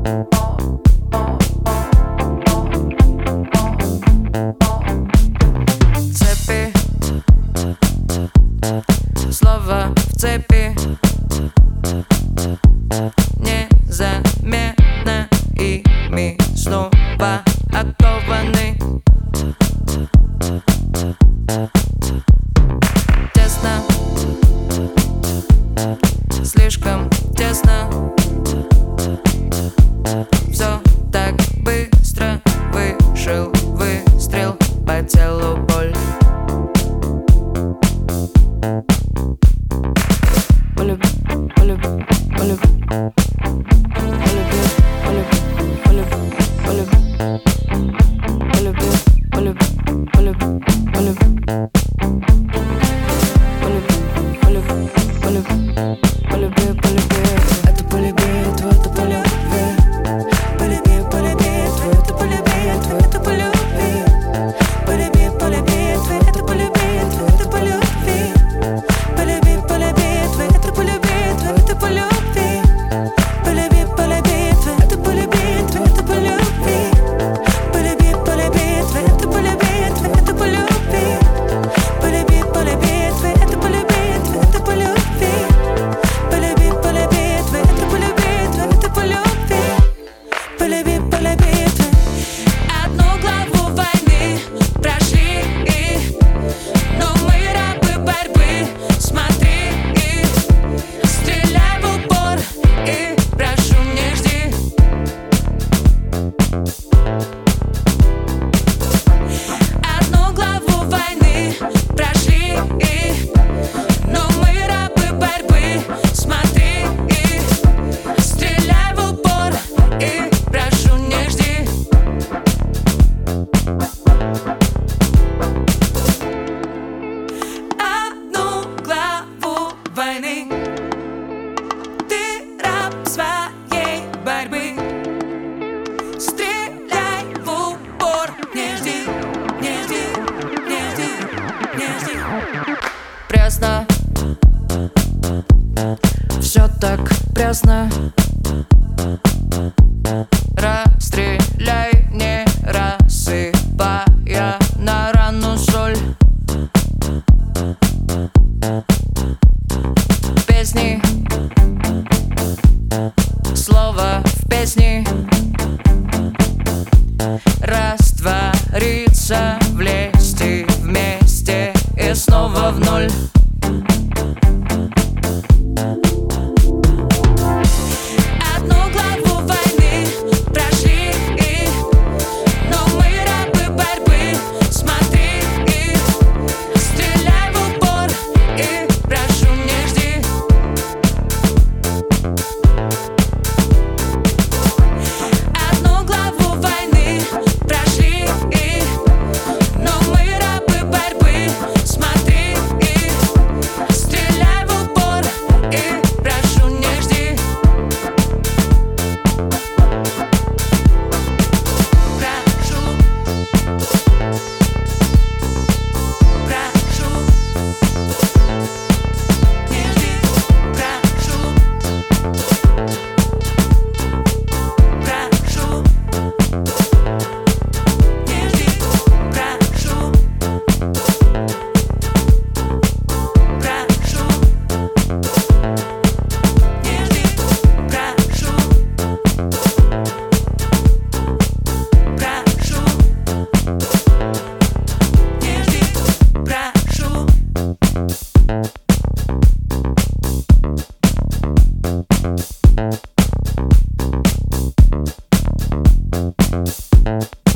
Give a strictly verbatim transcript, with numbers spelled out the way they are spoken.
Цепи, слова в цепи, незаметно ими снова окованы. Тесно, слишком тесно, все так быстро. Вышел выстрел, по телу боль. Полюби, полюби, полюби, полюби, полюби, полюби, полюби, полюби, полюби, полюби, полюби, полюби, полюби, полюби, полюби. Это полюби, твой это полюби. Полюби, полюби, твой это полюби, твой это полюби. Полюби, полюби, твой это полюби, твой это полюби. Полюби, полюби, твой это полюби, твой это полюби. Полюби, полюби, твой это полюби, твой это полюби. Полюби, полюби, твой это полюби, твой это полюби. Полюби, полюби, твой это полюби, твой это полюби. Полюби, полюби, твой это полюби, твой это полюби. Полюби, полюби, твой. Одну главу войны прошли, но мы рабы борьбы. Смотри и стреляй в упор, и прошу, не жди. Одну главу войны прошли, но мы рабы борьбы. Смотри и стреляй в упор, и прошу, не жди. Одну главу войны, ты раб своей борьбы. Стреляй в упор, не жди, не жди, не жди, не жди. Пресно, все так пресно. Расстреляй, не рассыпая на рану соль. Песни, слово в песне раствориться, влезть и вместе и снова в ноль. Одну главу войны прошли, но мы рабы борьбы. Смотри и стреляй в упор, и прошу, не жди. Одну главу войны прошли, но мы рабы борьбы. Смотри и стреляй в упор, и прошу, не жди. Прошу, прошу, не жди. Прошу, прошу, не жди. Прошу, прошу, не жди. Прошу, прошу, не жди. Прошу.